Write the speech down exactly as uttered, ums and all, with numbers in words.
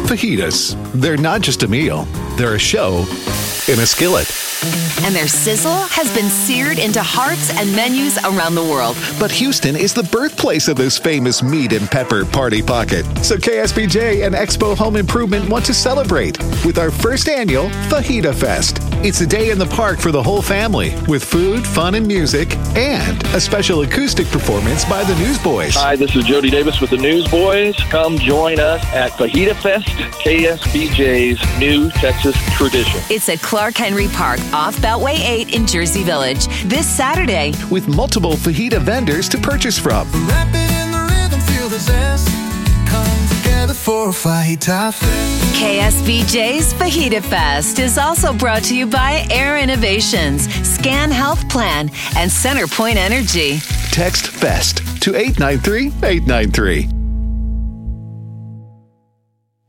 Fajitas. They're not just a meal, they're a show in a skillet. And their sizzle has been seared into hearts and menus around the world. But Houston is the birthplace of this famous meat and pepper party pocket. So K S B J and Expo Home Improvement want to celebrate with our first annual Fajita Fest. It's a day in the park for the whole family with food, fun, and music, and a special acoustic performance by the Newsboys. Hi, this is Jody Davis with the Newsboys. Come join us at Fajita Fest, K S B J's new Texas tradition. It's at Clark Henry Park off Beltway eight in Jersey Village this Saturday. With multiple fajita vendors to purchase from. Wrap it in the rhythm, feel the zest. Come together for a Fajita Fest. K S B J's Fajita Fest is also brought to you by Air Innovations, Scan Health Plan, and Centerpoint Energy. Text FEST to eight nine three eight nine three.